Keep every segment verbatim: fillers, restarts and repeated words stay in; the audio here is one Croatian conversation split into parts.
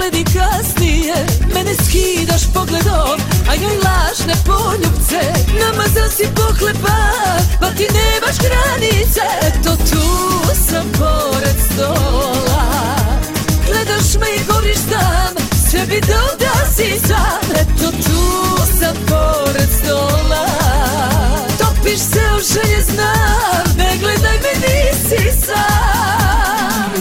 pogledi kasnije, mene skidaš pogledom, a joj lažne poljubce. Namazan si pohlepa, pa ti nemaš granice. Eto tu sam pored stola, gledaš me i govoriš sam, sve bi dao da si sam. Eto tu sam pored stola, topiš se o želje, znam, ne gledaj me, nisi sam.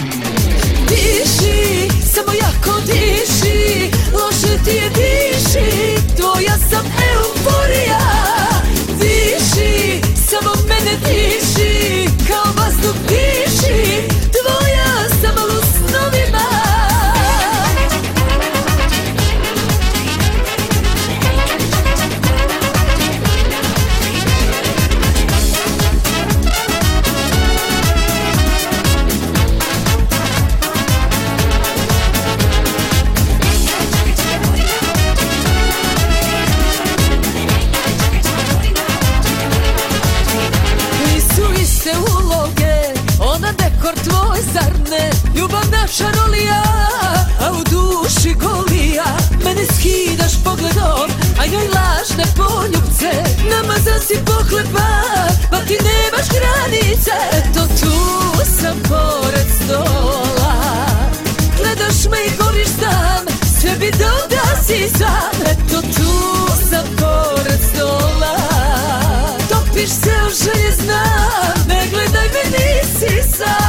Diši, samo jako diši, loše ti je, diši, tvoja sam euforija. Diši, samo mene diši, kao vazduh diši, tvoja sam u snovima. Ona dekor tvoj, zar ne? Ljubav naša rolija, a u duši golija. Mene skidaš pogledom, a joj lažne poljubce. Namazan si pohlepa, pa ti nemaš granice. Eto tu sam pored stola, gledaš me i govoriš sam, sve bi dao da si sam. Eto tu sam pored stola, topiš se o želje, znam, ne gledaj me, nisi sam.